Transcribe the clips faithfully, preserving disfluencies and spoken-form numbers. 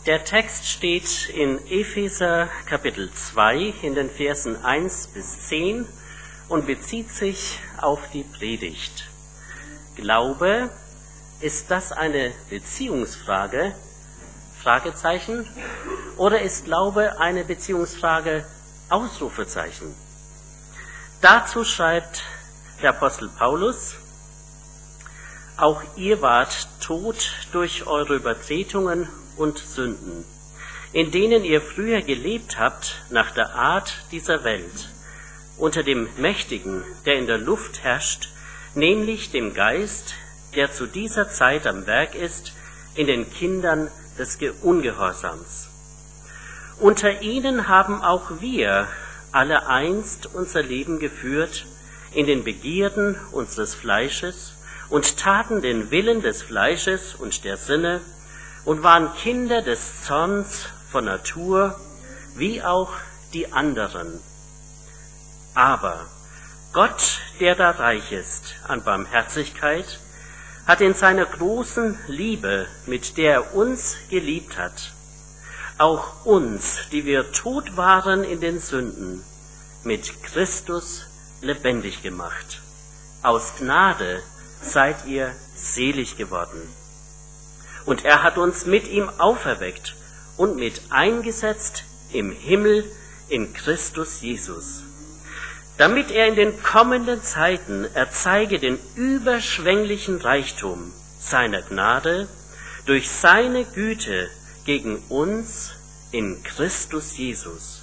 Der Text steht in Epheser Kapitel zwei in den Versen eins bis zehn und bezieht sich auf die Predigt. Glaube, ist das eine Beziehungsfrage? Fragezeichen. Oder ist Glaube eine Beziehungsfrage? Ausrufezeichen. Dazu schreibt der Apostel Paulus: Auch ihr wart tot durch eure Übertretungen und Sünden, in denen ihr früher gelebt habt nach der Art dieser Welt, unter dem Mächtigen, der in der Luft herrscht, nämlich dem Geist, der zu dieser Zeit am Werk ist, in den Kindern des Ungehorsams. Unter ihnen haben auch wir alle einst unser Leben geführt in den Begierden unseres Fleisches und taten den Willen des Fleisches und der Sinne und waren Kinder des Zorns von Natur, wie auch die anderen. Aber Gott, der da reich ist an Barmherzigkeit, hat in seiner großen Liebe, mit der er uns geliebt hat, auch uns, die wir tot waren in den Sünden, mit Christus lebendig gemacht. Aus Gnade seid ihr selig geworden. Und er hat uns mit ihm auferweckt und mit eingesetzt im Himmel in Christus Jesus, damit er in den kommenden Zeiten erzeige den überschwänglichen Reichtum seiner Gnade durch seine Güte gegen uns in Christus Jesus.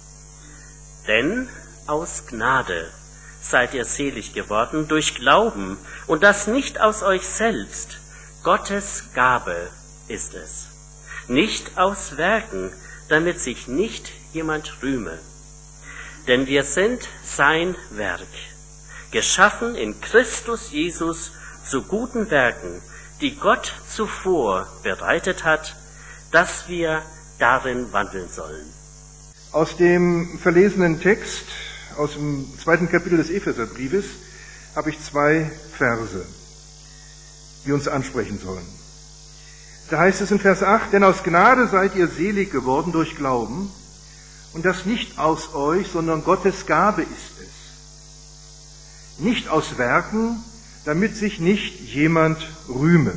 Denn aus Gnade seid ihr selig geworden durch Glauben, und das nicht aus euch selbst, Gottes Gabe ist es, nicht aus Werken, damit sich nicht jemand rühme. Denn wir sind sein Werk, geschaffen in Christus Jesus zu guten Werken, die Gott zuvor bereitet hat, dass wir darin wandeln sollen. Aus dem verlesenen Text, aus dem zweiten Kapitel des Epheserbriefes, habe ich zwei Verse, die uns ansprechen sollen. Da heißt es in Vers acht: Denn aus Gnade seid ihr selig geworden durch Glauben, und das nicht aus euch, sondern Gottes Gabe ist es. Nicht aus Werken, damit sich nicht jemand rühme.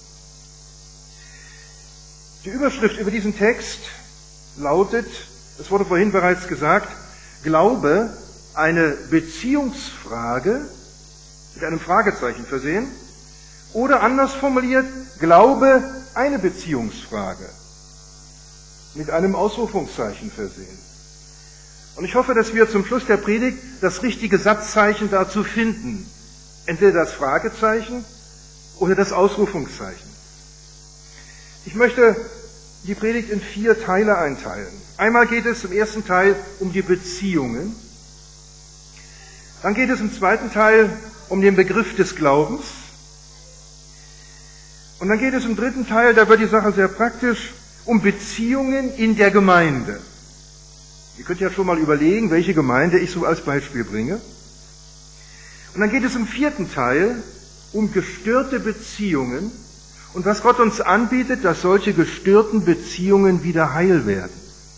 Die Überschrift über diesen Text lautet, es wurde vorhin bereits gesagt, Glaube, eine Beziehungsfrage, mit einem Fragezeichen versehen, oder anders formuliert, Glaube, eine Beziehungsfrage, mit einem Ausrufungszeichen versehen. Und ich hoffe, dass wir zum Schluss der Predigt das richtige Satzzeichen dazu finden. Entweder das Fragezeichen oder das Ausrufungszeichen. Ich möchte die Predigt in vier Teile einteilen. Einmal geht es im ersten Teil um die Beziehungen. Dann geht es im zweiten Teil um den Begriff des Glaubens. Und dann geht es im dritten Teil, da wird die Sache sehr praktisch, um Beziehungen in der Gemeinde. Ihr könnt ja schon mal überlegen, welche Gemeinde ich so als Beispiel bringe. Und dann geht es im vierten Teil um gestörte Beziehungen und was Gott uns anbietet, dass solche gestörten Beziehungen wieder heil werden.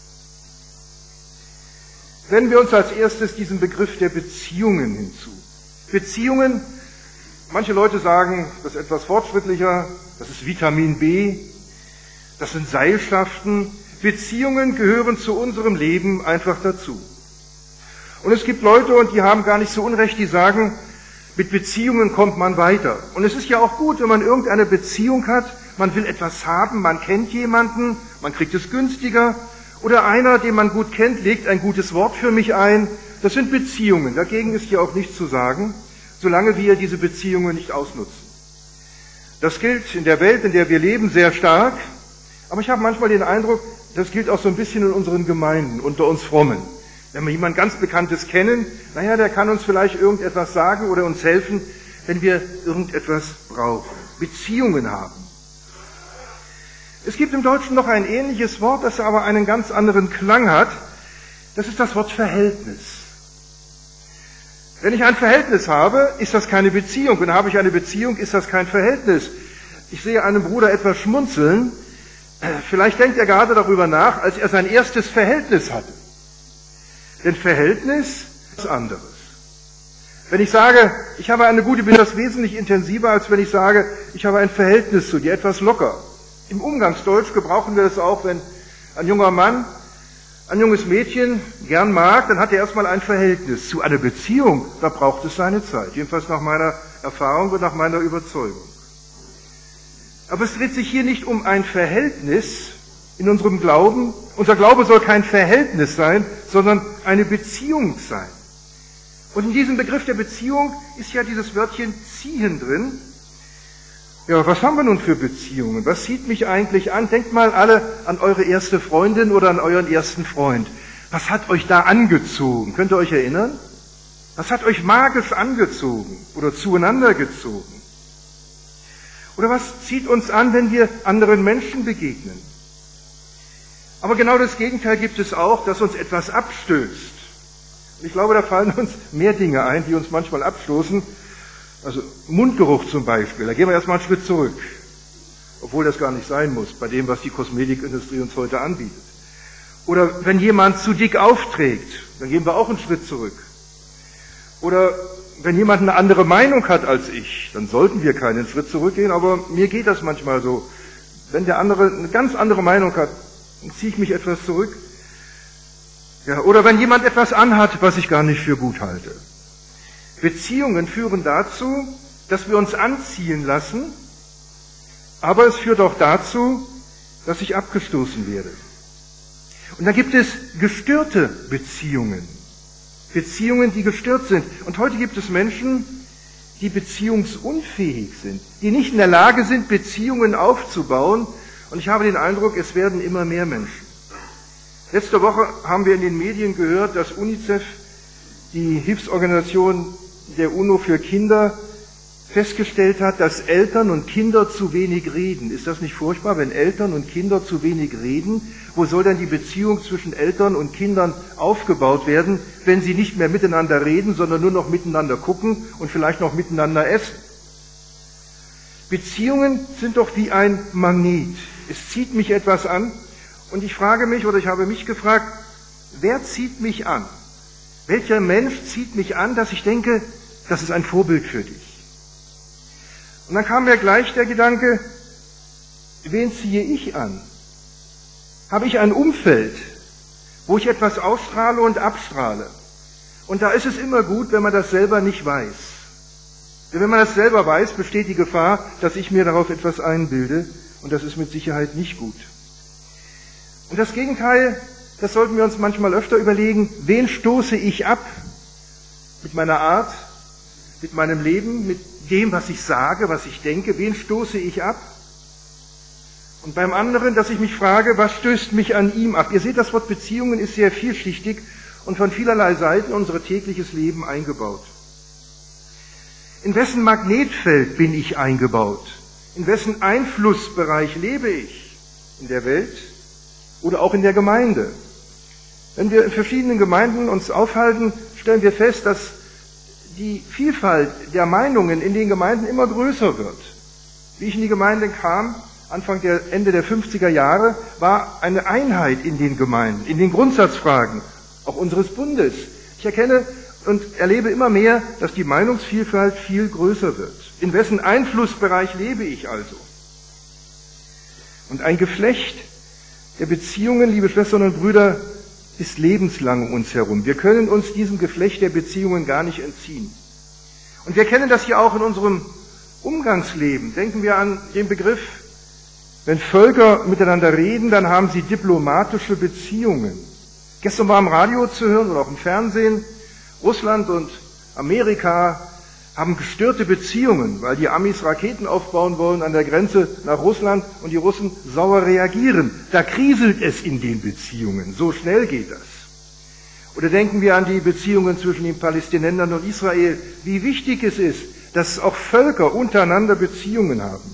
Wenden wir uns als erstes diesen Begriff der Beziehungen hinzu. Beziehungen, manche Leute sagen, das ist etwas fortschrittlicher, das ist Vitamin B, das sind Seilschaften. Beziehungen gehören zu unserem Leben einfach dazu. Und es gibt Leute, und die haben gar nicht so Unrecht, die sagen, mit Beziehungen kommt man weiter. Und es ist ja auch gut, wenn man irgendeine Beziehung hat, man will etwas haben, man kennt jemanden, man kriegt es günstiger, oder einer, den man gut kennt, legt ein gutes Wort für mich ein. Das sind Beziehungen. Dagegen ist hier auch nichts zu sagen, solange wir diese Beziehungen nicht ausnutzen. Das gilt in der Welt, in der wir leben, sehr stark. Aber ich habe manchmal den Eindruck, das gilt auch so ein bisschen in unseren Gemeinden, unter uns Frommen. Wenn wir jemand ganz Bekanntes kennen, naja, der kann uns vielleicht irgendetwas sagen oder uns helfen, wenn wir irgendetwas brauchen. Beziehungen haben. Es gibt im Deutschen noch ein ähnliches Wort, das aber einen ganz anderen Klang hat. Das ist das Wort Verhältnis. Wenn ich ein Verhältnis habe, ist das keine Beziehung. Und habe ich eine Beziehung, ist das kein Verhältnis. Ich sehe einen Bruder etwas schmunzeln. Vielleicht denkt er gerade darüber nach, als er sein erstes Verhältnis hatte. Denn Verhältnis ist anderes. Wenn ich sage, ich habe eine gute Beziehung, ist das wesentlich intensiver, als wenn ich sage, ich habe ein Verhältnis zu dir, etwas locker. Im Umgangsdeutsch gebrauchen wir das auch, wenn ein junger Mann ein junges Mädchen gern mag, dann hat er erstmal ein Verhältnis. Zu einer Beziehung, da braucht es seine Zeit. Jedenfalls nach meiner Erfahrung und nach meiner Überzeugung. Aber es dreht sich hier nicht um ein Verhältnis in unserem Glauben. Unser Glaube soll kein Verhältnis sein, sondern eine Beziehung sein. Und in diesem Begriff der Beziehung ist ja dieses Wörtchen ziehen drin. Ja, was haben wir nun für Beziehungen? Was zieht mich eigentlich an? Denkt mal alle an eure erste Freundin oder an euren ersten Freund. Was hat euch da angezogen? Könnt ihr euch erinnern? Was hat euch magisch angezogen oder zueinander gezogen? Oder was zieht uns an, wenn wir anderen Menschen begegnen? Aber genau das Gegenteil gibt es auch, dass uns etwas abstößt. Und ich glaube, da fallen uns mehr Dinge ein, die uns manchmal abstoßen. Also Mundgeruch zum Beispiel, da gehen wir erstmal einen Schritt zurück. Obwohl das gar nicht sein muss, bei dem, was die Kosmetikindustrie uns heute anbietet. Oder wenn jemand zu dick aufträgt, dann gehen wir auch einen Schritt zurück. Oder wenn jemand eine andere Meinung hat als ich, dann sollten wir keinen Schritt zurückgehen, aber mir geht das manchmal so. Wenn der andere eine ganz andere Meinung hat, dann ziehe ich mich etwas zurück. Ja, oder wenn jemand etwas anhat, was ich gar nicht für gut halte. Beziehungen führen dazu, dass wir uns anziehen lassen, aber es führt auch dazu, dass ich abgestoßen werde. Und dann gibt es gestörte Beziehungen. Beziehungen, die gestört sind. Und heute gibt es Menschen, die beziehungsunfähig sind, die nicht in der Lage sind, Beziehungen aufzubauen. Und ich habe den Eindruck, es werden immer mehr Menschen. Letzte Woche haben wir in den Medien gehört, dass UNICEF, die Hilfsorganisation der UNO für Kinder, festgestellt hat, dass Eltern und Kinder zu wenig reden. Ist das nicht furchtbar, wenn Eltern und Kinder zu wenig reden? Wo soll denn die Beziehung zwischen Eltern und Kindern aufgebaut werden, wenn sie nicht mehr miteinander reden, sondern nur noch miteinander gucken und vielleicht noch miteinander essen? Beziehungen sind doch wie ein Magnet. Es zieht mich etwas an und ich frage mich, oder ich habe mich gefragt, wer zieht mich an? Welcher Mensch zieht mich an, dass ich denke, das ist ein Vorbild für dich? Und dann kam mir gleich der Gedanke, wen ziehe ich an? Habe ich ein Umfeld, wo ich etwas ausstrahle und abstrahle? Und da ist es immer gut, wenn man das selber nicht weiß. Denn wenn man das selber weiß, besteht die Gefahr, dass ich mir darauf etwas einbilde, und das ist mit Sicherheit nicht gut. Und das Gegenteil, das sollten wir uns manchmal öfter überlegen, wen stoße ich ab mit meiner Art, mit meinem Leben, mit dem, was ich sage, was ich denke, wen stoße ich ab? Und beim anderen, dass ich mich frage, was stößt mich an ihm ab? Ihr seht, das Wort Beziehungen ist sehr vielschichtig und von vielerlei Seiten unser tägliches Leben eingebaut. In wessen Magnetfeld bin ich eingebaut? In wessen Einflussbereich lebe ich? In der Welt oder auch in der Gemeinde? Wenn wir in verschiedenen Gemeinden uns aufhalten, stellen wir fest, dass die Vielfalt der Meinungen in den Gemeinden immer größer wird. Wie ich in die Gemeinde kam, Anfang der, Ende der fünfziger Jahre, war eine Einheit in den Gemeinden, in den Grundsatzfragen, auch unseres Bundes. Ich erkenne und erlebe immer mehr, dass die Meinungsvielfalt viel größer wird. In wessen Einflussbereich lebe ich also? Und ein Geflecht der Beziehungen, liebe Schwestern und Brüder, ist lebenslang um uns herum. Wir können uns diesem Geflecht der Beziehungen gar nicht entziehen. Und wir kennen das ja auch in unserem Umgangsleben. Denken wir an den Begriff, wenn Völker miteinander reden, dann haben sie diplomatische Beziehungen. Gestern war im Radio zu hören oder auch im Fernsehen, Russland und Amerika haben gestörte Beziehungen, weil die Amis Raketen aufbauen wollen an der Grenze nach Russland und die Russen sauer reagieren. Da kriselt es in den Beziehungen. So schnell geht das. Oder denken wir an die Beziehungen zwischen den Palästinensern und Israel. Wie wichtig es ist, dass auch Völker untereinander Beziehungen haben.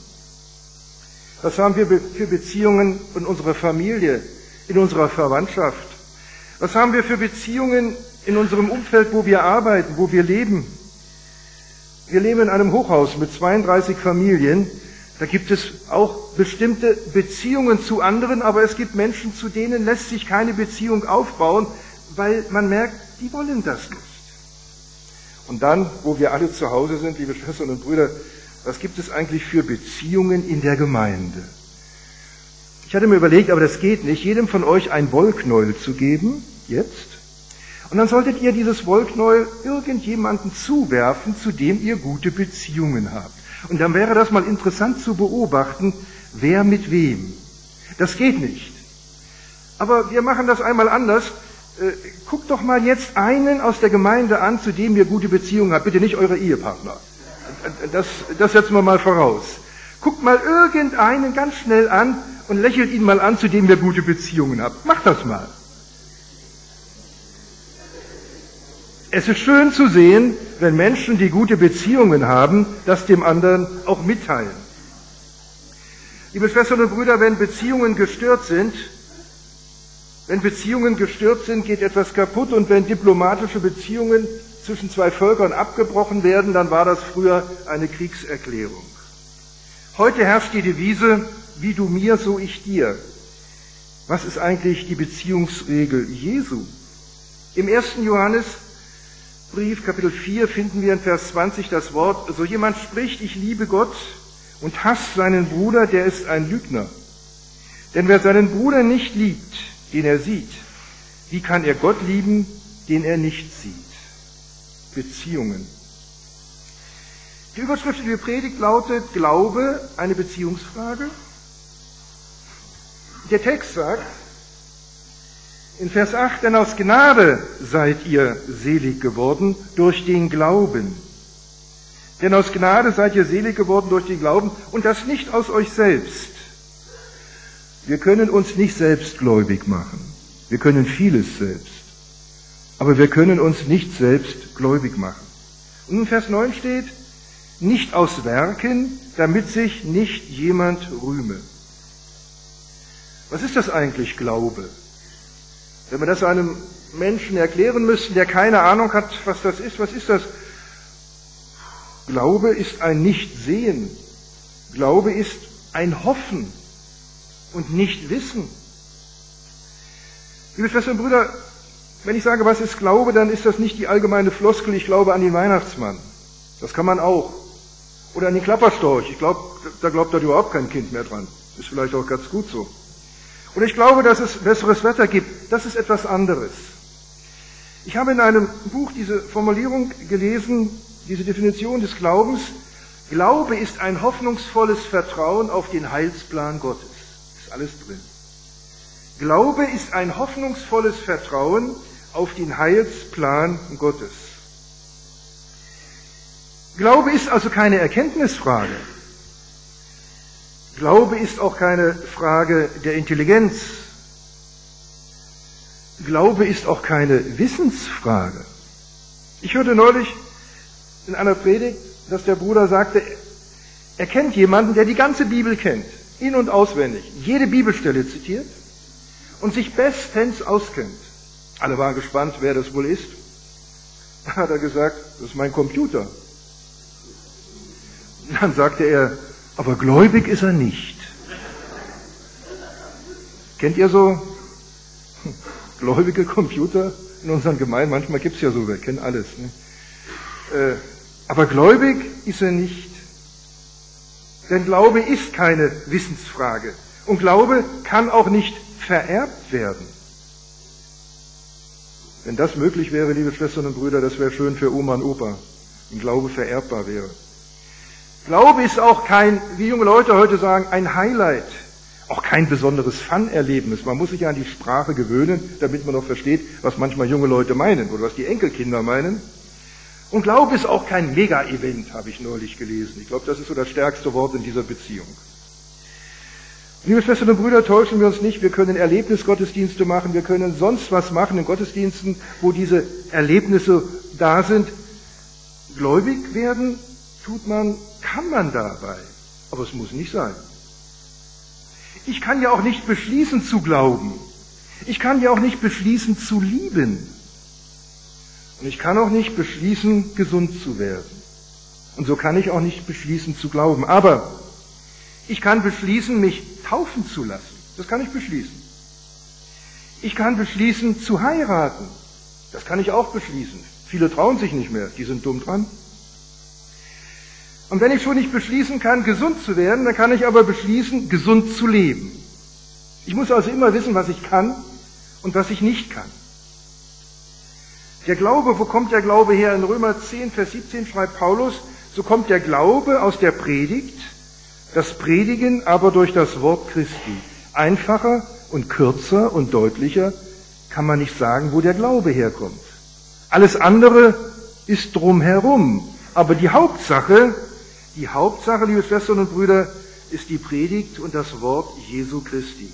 Was haben wir für Beziehungen in unserer Familie, in unserer Verwandtschaft? Was haben wir für Beziehungen in unserem Umfeld, wo wir arbeiten, wo wir leben? Wir leben in einem Hochhaus mit zweiunddreißig Familien. Da gibt es auch bestimmte Beziehungen zu anderen, aber es gibt Menschen, zu denen lässt sich keine Beziehung aufbauen, weil man merkt, die wollen das nicht. Und dann, wo wir alle zu Hause sind, liebe Schwestern und Brüder, was gibt es eigentlich für Beziehungen in der Gemeinde? Ich hatte mir überlegt, aber das geht nicht, jedem von euch ein Wollknäuel zu geben, jetzt. Und dann solltet ihr dieses Wollknäuel irgendjemanden zuwerfen, zu dem ihr gute Beziehungen habt. Und dann wäre das mal interessant zu beobachten, wer mit wem. Das geht nicht. Aber wir machen das einmal anders. Äh, guckt doch mal jetzt einen aus der Gemeinde an, zu dem ihr gute Beziehungen habt. Bitte nicht eure Ehepartner. Das, das setzen wir mal voraus. Guckt mal irgendeinen ganz schnell an und lächelt ihn mal an, zu dem ihr gute Beziehungen habt. Macht das mal. Es ist schön zu sehen, wenn Menschen, die gute Beziehungen haben, das dem anderen auch mitteilen. Liebe Schwestern und Brüder, wenn Beziehungen gestört sind, wenn Beziehungen gestört sind, geht etwas kaputt, und wenn diplomatische Beziehungen zwischen zwei Völkern abgebrochen werden, dann war das früher eine Kriegserklärung. Heute herrscht die Devise, wie du mir, so ich dir. Was ist eigentlich die Beziehungsregel Jesu? Im ersten Johannesbrief, Kapitel vier, finden wir in Vers zwanzig das Wort, so jemand spricht, ich liebe Gott und hasst seinen Bruder, der ist ein Lügner. Denn wer seinen Bruder nicht liebt, den er sieht, wie kann er Gott lieben, den er nicht sieht? Beziehungen. Die Überschrift der Predigt lautet Glaube, eine Beziehungsfrage. Der Text sagt in Vers acht, denn aus Gnade seid ihr selig geworden durch den Glauben. Denn aus Gnade seid ihr selig geworden durch den Glauben, und das nicht aus euch selbst. Wir können uns nicht selbstgläubig machen. Wir können vieles selbst. Aber wir können uns nicht selbst gläubig machen. Und in Vers neun steht, nicht aus Werken, damit sich nicht jemand rühme. Was ist das eigentlich, Glaube? Wenn wir das einem Menschen erklären müssten, der keine Ahnung hat, was das ist, was ist das? Glaube ist ein Nichtsehen. Glaube ist ein Hoffen und nicht Wissen. Liebe Schwestern und Brüder, wenn ich sage, was ist Glaube, dann ist das nicht die allgemeine Floskel, ich glaube an den Weihnachtsmann. Das kann man auch. Oder an den Klapperstorch. Ich glaube, da glaubt da überhaupt kein Kind mehr dran. Ist vielleicht auch ganz gut so. Oder ich glaube, dass es besseres Wetter gibt. Das ist etwas anderes. Ich habe in einem Buch diese Formulierung gelesen, diese Definition des Glaubens. Glaube ist ein hoffnungsvolles Vertrauen auf den Heilsplan Gottes. Ist alles drin. Glaube ist ein hoffnungsvolles Vertrauen auf den Heilsplan Gottes. Glaube ist also keine Erkenntnisfrage. Glaube ist auch keine Frage der Intelligenz. Glaube ist auch keine Wissensfrage. Ich hörte neulich in einer Predigt, dass der Bruder sagte, er kennt jemanden, der die ganze Bibel kennt, in- und auswendig, jede Bibelstelle zitiert und sich bestens auskennt. Alle waren gespannt, wer das wohl ist. Da hat er gesagt, das ist mein Computer. Dann sagte er, aber gläubig ist er nicht. Kennt ihr so gläubige Computer in unseren Gemeinden? Manchmal gibt es ja so, wir kennen alles. Ne? Äh, aber gläubig ist er nicht. Denn Glaube ist keine Wissensfrage. Und Glaube kann auch nicht vererbt werden. Wenn das möglich wäre, liebe Schwestern und Brüder, das wäre schön für Oma und Opa, wenn Glaube vererbbar wäre. Glaube ist auch kein, wie junge Leute heute sagen, ein Highlight, auch kein besonderes Fun-Erlebnis. Man muss sich ja an die Sprache gewöhnen, damit man auch versteht, was manchmal junge Leute meinen oder was die Enkelkinder meinen. Und Glaube ist auch kein Mega-Event, habe ich neulich gelesen. Ich glaube, das ist so das stärkste Wort in dieser Beziehung. Liebe Schwestern und Brüder, täuschen wir uns nicht, wir können Erlebnisgottesdienste machen, wir können sonst was machen in Gottesdiensten, wo diese Erlebnisse da sind. Gläubig werden tut man, kann man dabei, aber es muss nicht sein. Ich kann ja auch nicht beschließen zu glauben. Ich kann ja auch nicht beschließen zu lieben. Und ich kann auch nicht beschließen, gesund zu werden. Und so kann ich auch nicht beschließen zu glauben. Aber Ich kann beschließen, mich taufen zu lassen. Das kann ich beschließen. Ich kann beschließen, zu heiraten. Das kann ich auch beschließen. Viele trauen sich nicht mehr, die sind dumm dran. Und wenn ich schon nicht beschließen kann, gesund zu werden, dann kann ich aber beschließen, gesund zu leben. Ich muss also immer wissen, was ich kann und was ich nicht kann. Der Glaube, wo kommt der Glaube her? In Römer zehn, Vers siebzehn schreibt Paulus, so kommt der Glaube aus der Predigt, das Predigen aber durch das Wort Christi. Einfacher und kürzer und deutlicher kann man nicht sagen, wo der Glaube herkommt. Alles andere ist drumherum. Aber die Hauptsache, die Hauptsache, liebe Schwestern und Brüder, ist die Predigt und das Wort Jesu Christi.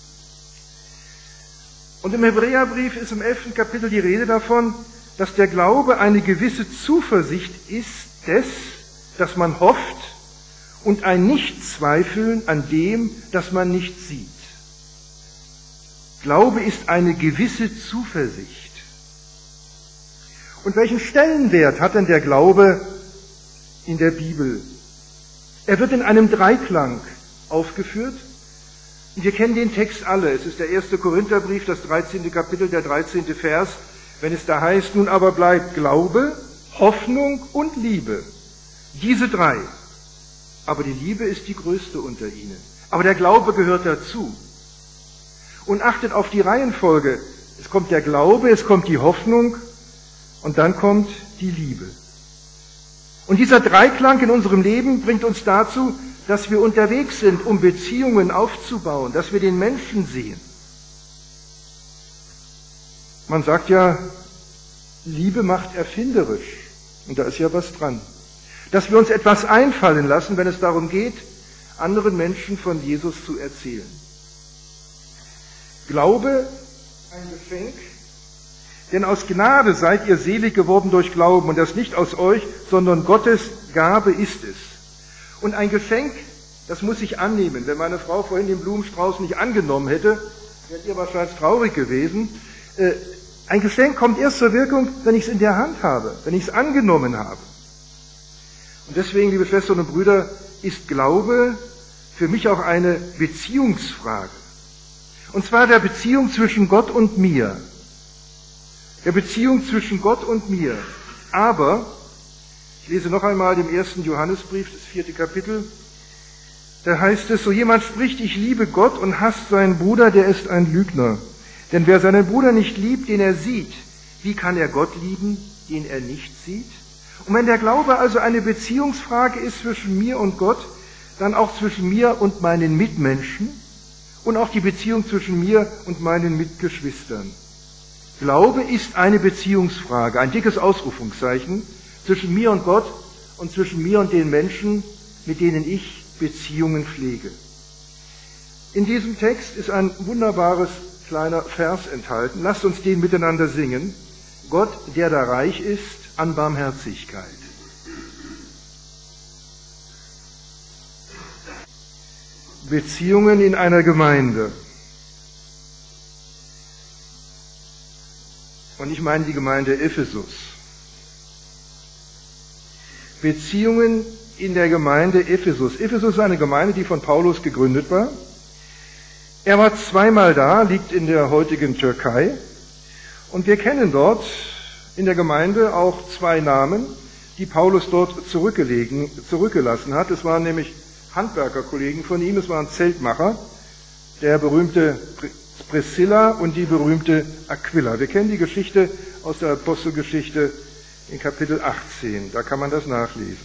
Und im Hebräerbrief ist im elften Kapitel die Rede davon, dass der Glaube eine gewisse Zuversicht ist des, dass man hofft, und ein Nichtzweifeln an dem, das man nicht sieht. Glaube ist eine gewisse Zuversicht. Und welchen Stellenwert hat denn der Glaube in der Bibel? Er wird in einem Dreiklang aufgeführt. Und wir kennen den Text alle. Es ist der erste Korintherbrief, das dreizehnte Kapitel, der dreizehnte Vers, wenn es da heißt, nun aber bleibt Glaube, Hoffnung und Liebe. Diese drei. Aber die Liebe ist die größte unter ihnen. Aber der Glaube gehört dazu. Und achtet auf die Reihenfolge. Es kommt der Glaube, es kommt die Hoffnung und dann kommt die Liebe. Und dieser Dreiklang in unserem Leben bringt uns dazu, dass wir unterwegs sind, um Beziehungen aufzubauen, dass wir den Menschen sehen. Man sagt ja, Liebe macht erfinderisch. Und da ist ja was dran. Dass wir uns etwas einfallen lassen, wenn es darum geht, anderen Menschen von Jesus zu erzählen. Glaube, ein Geschenk, denn aus Gnade seid ihr selig geworden durch Glauben und das nicht aus euch, sondern Gottes Gabe ist es. Und ein Geschenk, das muss ich annehmen. Wenn meine Frau vorhin den Blumenstrauß nicht angenommen hätte, wäre ihr wahrscheinlich traurig gewesen. Ein Geschenk kommt erst zur Wirkung, wenn ich es in der Hand habe, wenn ich es angenommen habe. Und deswegen, liebe Schwestern und Brüder, ist Glaube für mich auch eine Beziehungsfrage. Und zwar der Beziehung zwischen Gott und mir. Der Beziehung zwischen Gott und mir. Aber, ich lese noch einmal den ersten Johannesbrief, das vierte Kapitel, da heißt es, so jemand spricht, ich liebe Gott und hasst seinen Bruder, der ist ein Lügner. Denn wer seinen Bruder nicht liebt, den er sieht, wie kann er Gott lieben, den er nicht sieht? Und wenn der Glaube also eine Beziehungsfrage ist zwischen mir und Gott, dann auch zwischen mir und meinen Mitmenschen und auch die Beziehung zwischen mir und meinen Mitgeschwistern. Glaube ist eine Beziehungsfrage, ein dickes Ausrufungszeichen zwischen mir und Gott und zwischen mir und den Menschen, mit denen ich Beziehungen pflege. In diesem Text ist ein wunderbares kleiner Vers enthalten. Lasst uns den miteinander singen. Gott, der da reich ist an Barmherzigkeit. Beziehungen in einer Gemeinde. Und ich meine die Gemeinde Ephesus. Beziehungen in der Gemeinde Ephesus. Ephesus ist eine Gemeinde, die von Paulus gegründet war. Er war zweimal da, liegt in der heutigen Türkei. Und wir kennen dort in der Gemeinde auch zwei Namen, die Paulus dort zurückgelegen, zurückgelassen hat. Es waren nämlich Handwerkerkollegen von ihm, es waren Zeltmacher, der berühmte Priscilla und die berühmte Aquila. Wir kennen die Geschichte aus der Apostelgeschichte in Kapitel achtzehn, da kann man das nachlesen.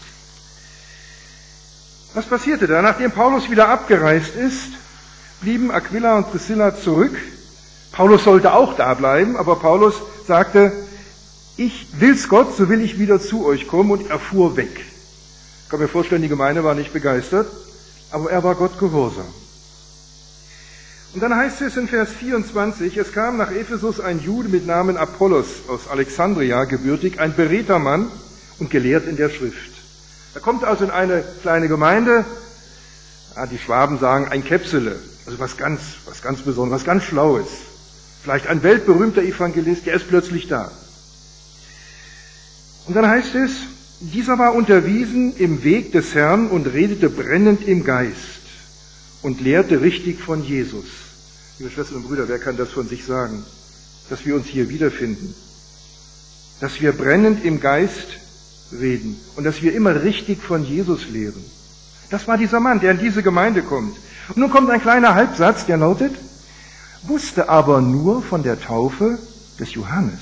Was passierte da? Nachdem Paulus wieder abgereist ist, blieben Aquila und Priscilla zurück. Paulus sollte auch da bleiben, aber Paulus sagte, ich will's Gott, so will ich wieder zu euch kommen, und er fuhr weg. Ich kann mir vorstellen, die Gemeinde war nicht begeistert, aber er war Gott gehorsam. Und dann heißt es in Vers vierundzwanzig, es kam nach Ephesus ein Jude mit Namen Apollos aus Alexandria gebürtig, ein beredter Mann und gelehrt in der Schrift. Er kommt also in eine kleine Gemeinde, ja, die Schwaben sagen ein Käpsele, also was ganz, was ganz Besonderes, was ganz Schlaues. Vielleicht ein weltberühmter Evangelist, der ist plötzlich da. Und dann heißt es, Dieser war unterwiesen im Weg des Herrn und redete brennend im Geist und lehrte richtig von Jesus. Liebe Schwestern und Brüder, wer kann das von sich sagen, dass wir uns hier wiederfinden? Dass wir brennend im Geist reden und dass wir immer richtig von Jesus lehren. Das war dieser Mann, der in diese Gemeinde kommt. Und nun kommt ein kleiner Halbsatz, der lautet, wusste aber nur von der Taufe des Johannes.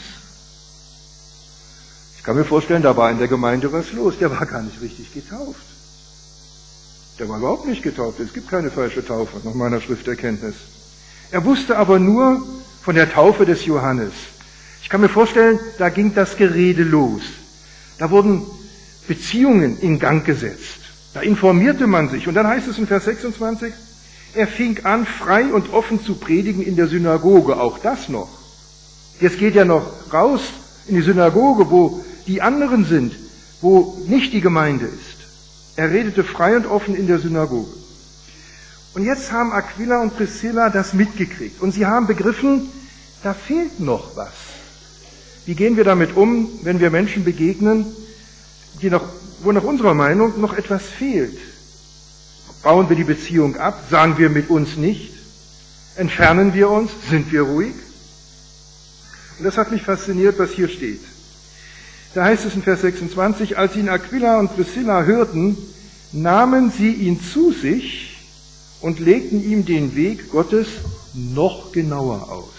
Ich kann mir vorstellen, da war in der Gemeinde was los. Der war gar nicht richtig getauft. Der war überhaupt nicht getauft. Es gibt keine falsche Taufe nach meiner Schrifterkenntnis. Er wusste aber nur von der Taufe des Johannes. Ich kann mir vorstellen, da ging das Gerede los. Da wurden Beziehungen in Gang gesetzt. Da informierte man sich. Und dann heißt es in Vers sechsundzwanzig, er fing an, frei und offen zu predigen in der Synagoge. Auch das noch. Jetzt geht er noch raus in die Synagoge, wo die anderen sind, wo nicht die Gemeinde ist. Er redete frei und offen in der Synagoge. Und jetzt haben Aquila und Priscilla das mitgekriegt. Und sie haben begriffen, da fehlt noch was. Wie gehen wir damit um, wenn wir Menschen begegnen, die noch, wo nach unserer Meinung noch etwas fehlt? Bauen wir die Beziehung ab? Sagen wir mit uns nicht? Entfernen wir uns? Sind wir ruhig? Und das hat mich fasziniert, was hier steht. Da heißt es in Vers sechsundzwanzig, als ihn Aquila und Priscilla hörten, nahmen sie ihn zu sich und legten ihm den Weg Gottes noch genauer aus.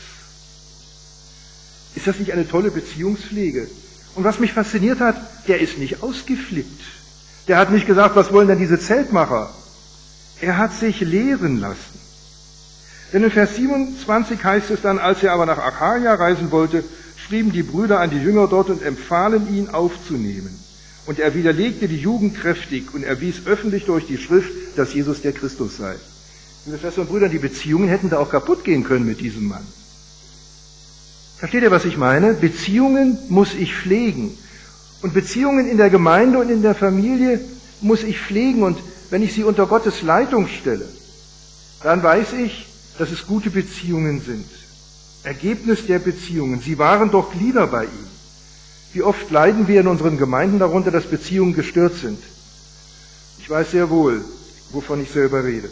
Ist das nicht eine tolle Beziehungspflege? Und was mich fasziniert hat, der ist nicht ausgeflippt. Der hat nicht gesagt, was wollen denn diese Zeltmacher? Er hat sich lehren lassen. Denn in Vers siebenundzwanzig heißt es dann, als er aber nach Achaia reisen wollte, schrieben die Brüder an die Jünger dort und empfahlen ihn aufzunehmen. Und er widerlegte die Jugend kräftig und erwies öffentlich durch die Schrift, dass Jesus der Christus sei. Liebe Schwestern und Brüder, die Beziehungen hätten da auch kaputt gehen können mit diesem Mann. Versteht ihr, was ich meine? Beziehungen muss ich pflegen. Und Beziehungen in der Gemeinde und in der Familie muss ich pflegen. Und wenn ich sie unter Gottes Leitung stelle, dann weiß ich, dass es gute Beziehungen sind. Ergebnis der Beziehungen. Sie waren doch Glieder bei ihm. Wie oft leiden wir in unseren Gemeinden darunter, dass Beziehungen gestört sind? Ich weiß sehr wohl, wovon ich selber rede.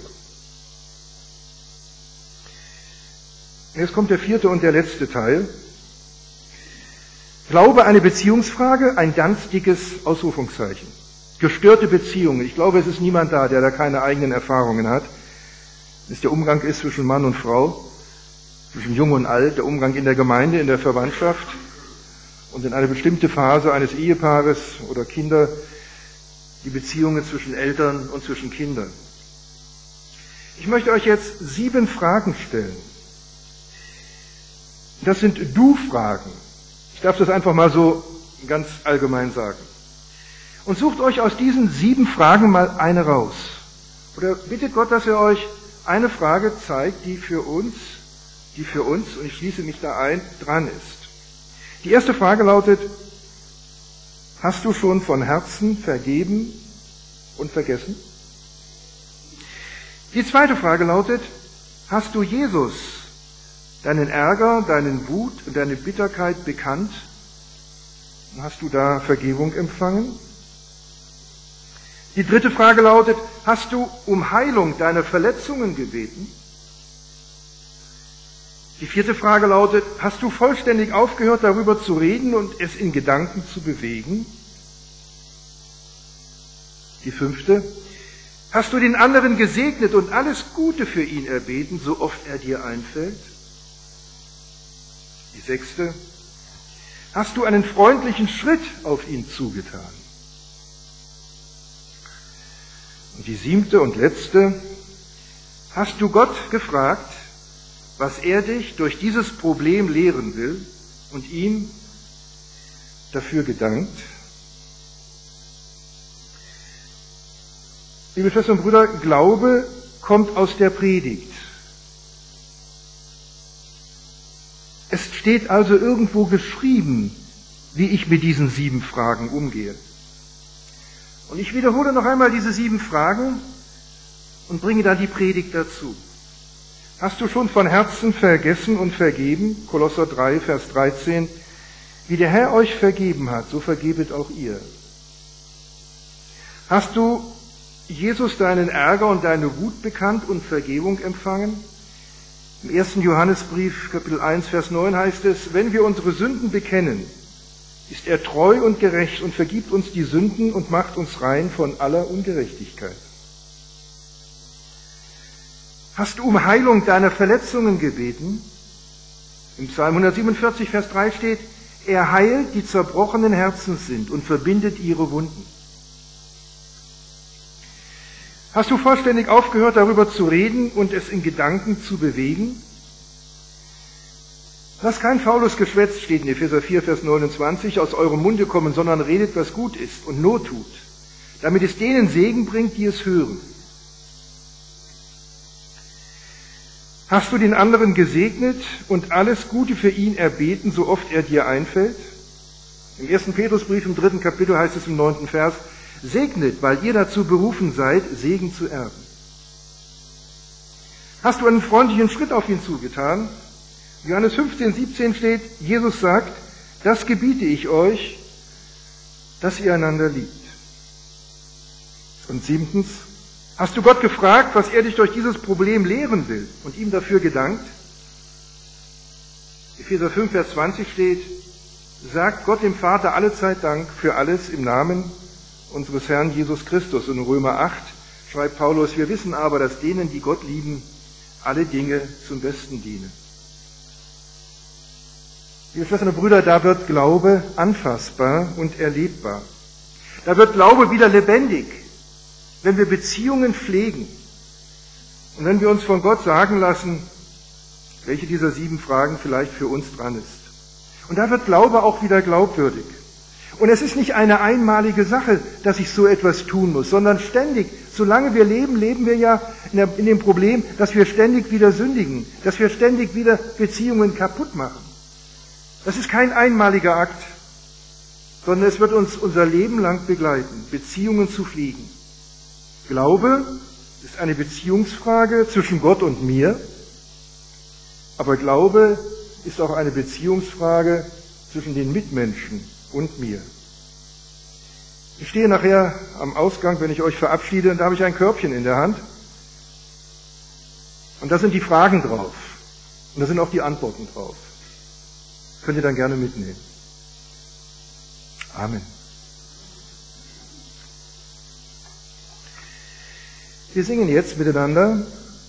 Jetzt kommt der vierte und der letzte Teil. Glaube, eine Beziehungsfrage, ein ganz dickes Ausrufungszeichen. Gestörte Beziehungen. Ich glaube, es ist niemand da, der da keine eigenen Erfahrungen hat. Dass der Umgang ist zwischen Mann und Frau, zwischen Jung und Alt, der Umgang in der Gemeinde, in der Verwandtschaft und in eine bestimmte Phase eines Ehepaares oder Kinder, die Beziehungen zwischen Eltern und zwischen Kindern. Ich möchte euch jetzt sieben Fragen stellen. Das sind Du-Fragen. Ich darf das einfach mal so ganz allgemein sagen. Und sucht euch aus diesen sieben Fragen mal eine raus. Oder bittet Gott, dass er euch eine Frage zeigt, die für uns, die für uns, und ich schließe mich da ein, dran ist. Die erste Frage lautet, hast du schon von Herzen vergeben und vergessen? Die zweite Frage lautet, hast du Jesus, deinen Ärger, deinen Wut und deine Bitterkeit bekannt? Hast du da Vergebung empfangen? Die dritte Frage lautet, hast du um Heilung deiner Verletzungen gebeten? Die vierte Frage lautet, hast du vollständig aufgehört, darüber zu reden und es in Gedanken zu bewegen? Die fünfte, hast du den anderen gesegnet und alles Gute für ihn erbeten, so oft er dir einfällt? Die sechste, hast du einen freundlichen Schritt auf ihn zugetan? Und die siebte und letzte, hast du Gott gefragt, was er dich durch dieses Problem lehren will und ihm dafür gedankt? Liebe Schwestern und Brüder, Glaube kommt aus der Predigt. Es steht also irgendwo geschrieben, wie ich mit diesen sieben Fragen umgehe. Und ich wiederhole noch einmal diese sieben Fragen und bringe dann die Predigt dazu. Hast du schon von Herzen vergessen und vergeben? Kolosser drei, Vers dreizehn. Wie der Herr euch vergeben hat, so vergebet auch ihr. Hast du Jesus deinen Ärger und deine Wut bekannt und Vergebung empfangen? Im ersten Johannesbrief, Kapitel eins, Vers neun heißt es, wenn wir unsere Sünden bekennen, ist er treu und gerecht und vergibt uns die Sünden und macht uns rein von aller Ungerechtigkeit. Hast du um Heilung deiner Verletzungen gebeten? Im Psalm hundertsiebenundvierzig, Vers drei steht, er heilt, die zerbrochenen Herzens sind und verbindet ihre Wunden. Hast du vollständig aufgehört, darüber zu reden und es in Gedanken zu bewegen? Lass kein faules Geschwätz, steht in Epheser vier, Vers neunundzwanzig, aus eurem Munde kommen, sondern redet, was gut ist und Not tut, damit es denen Segen bringt, die es hören. Hast du den anderen gesegnet und alles Gute für ihn erbeten, so oft er dir einfällt? Im ersten Petrusbrief im dritten Kapitel heißt es im neunten Vers, segnet, weil ihr dazu berufen seid, Segen zu erben. Hast du einen freundlichen Schritt auf ihn zugetan? Johannes fünfzehn, siebzehn steht, Jesus sagt, das gebiete ich euch, dass ihr einander liebt. Und siebtens, hast du Gott gefragt, was er dich durch dieses Problem lehren will und ihm dafür gedankt? Epheser fünf, Vers zwanzig steht, sagt Gott dem Vater allezeit Dank für alles im Namen unseres Herrn Jesus Christus. Und in Römer acht schreibt Paulus, wir wissen aber, dass denen, die Gott lieben, alle Dinge zum Besten dienen. Liebe Schwestern und Brüder, da wird Glaube anfassbar und erlebbar. Da wird Glaube wieder lebendig, wenn wir Beziehungen pflegen und wenn wir uns von Gott sagen lassen, welche dieser sieben Fragen vielleicht für uns dran ist. Und da wird Glaube auch wieder glaubwürdig. Und es ist nicht eine einmalige Sache, dass ich so etwas tun muss, sondern ständig, solange wir leben, leben wir ja in, der, in dem Problem, dass wir ständig wieder sündigen, dass wir ständig wieder Beziehungen kaputt machen. Das ist kein einmaliger Akt, sondern es wird uns unser Leben lang begleiten, Beziehungen zu pflegen. Glaube ist eine Beziehungsfrage zwischen Gott und mir, aber Glaube ist auch eine Beziehungsfrage zwischen den Mitmenschen und mir. Ich stehe nachher am Ausgang, wenn ich euch verabschiede, und da habe ich ein Körbchen in der Hand. Und da sind die Fragen drauf. Und da sind auch die Antworten drauf. Könnt ihr dann gerne mitnehmen. Amen. Wir singen jetzt miteinander.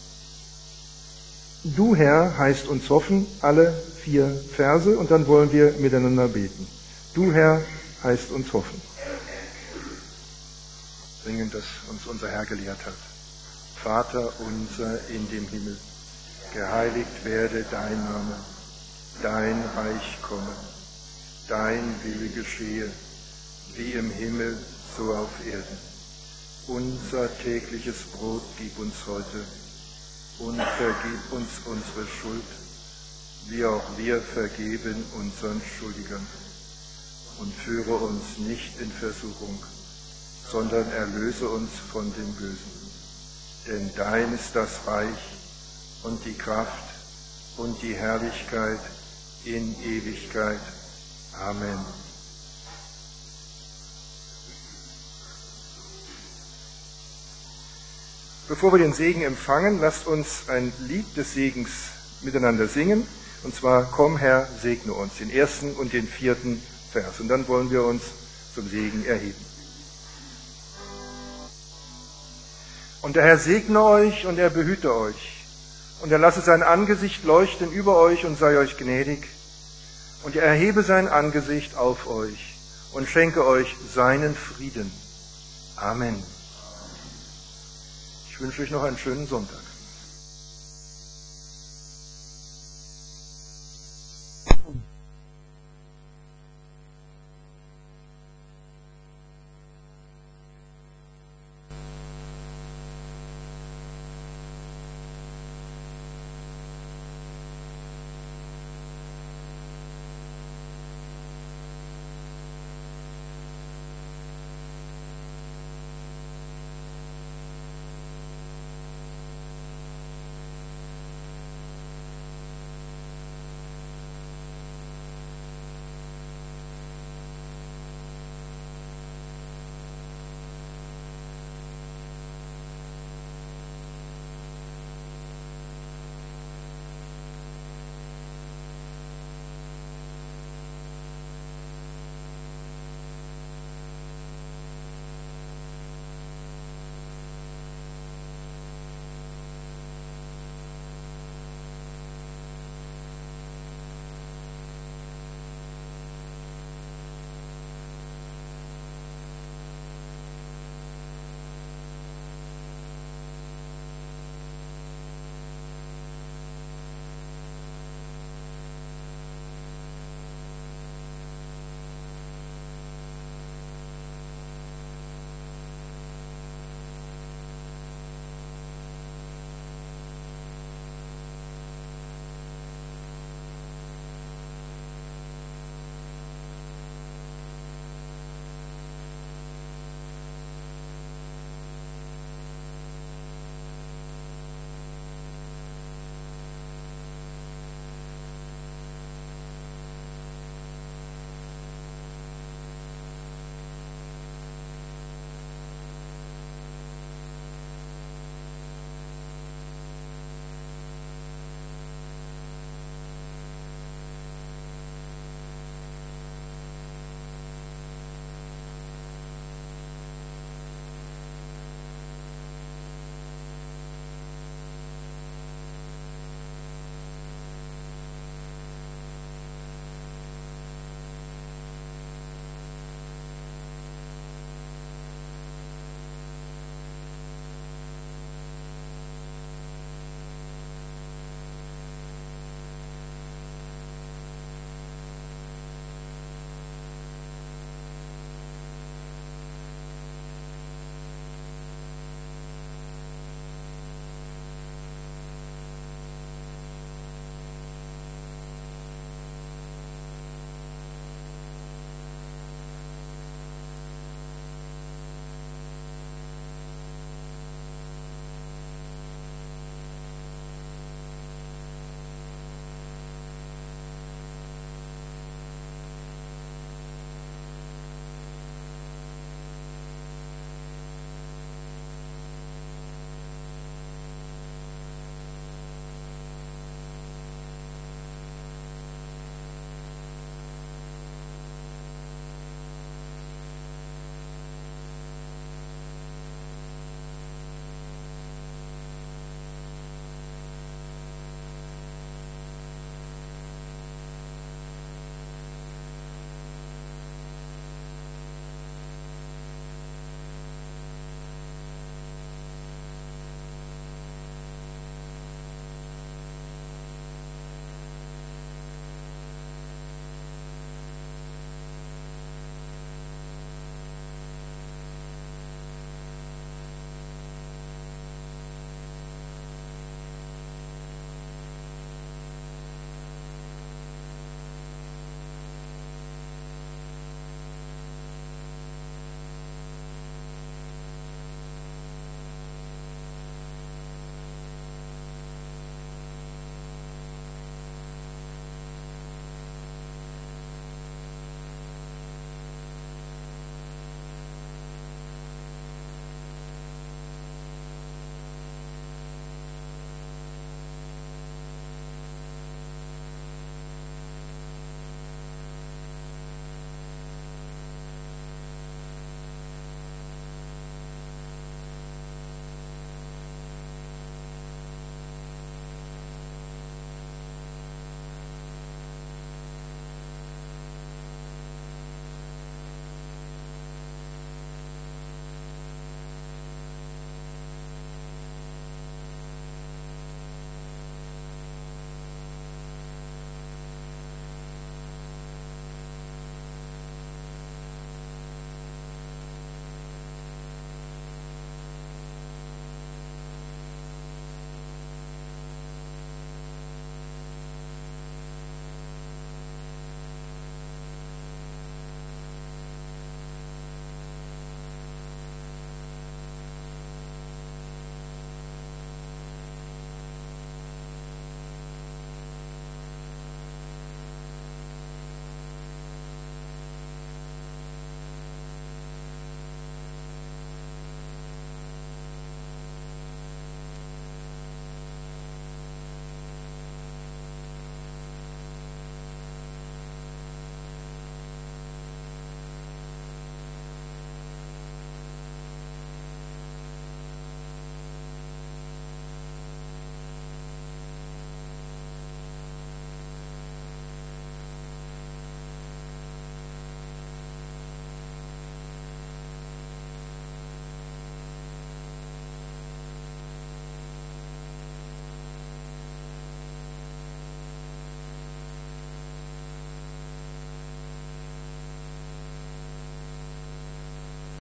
Du, Herr, heißt uns hoffen, alle vier Verse, und dann wollen wir miteinander beten. Du, Herr, heißt uns hoffen. Singen, das uns unser Herr gelehrt hat. Vater unser in dem Himmel, geheiligt werde dein Name, dein Reich komme, dein Wille geschehe, wie im Himmel, so auf Erden. Unser tägliches Brot gib uns heute und vergib uns unsere Schuld, wie auch wir vergeben unseren Schuldigern. Und führe uns nicht in Versuchung, sondern erlöse uns von dem Bösen. Denn dein ist das Reich und die Kraft und die Herrlichkeit in Ewigkeit. Amen. Bevor wir den Segen empfangen, lasst uns ein Lied des Segens miteinander singen. Und zwar, komm Herr, segne uns, den ersten und den vierten Vers. Und dann wollen wir uns zum Segen erheben. Und der Herr segne euch und er behüte euch. Und er lasse sein Angesicht leuchten über euch und sei euch gnädig. Und er erhebe sein Angesicht auf euch und schenke euch seinen Frieden. Amen. Ich wünsche euch noch einen schönen Sonntag.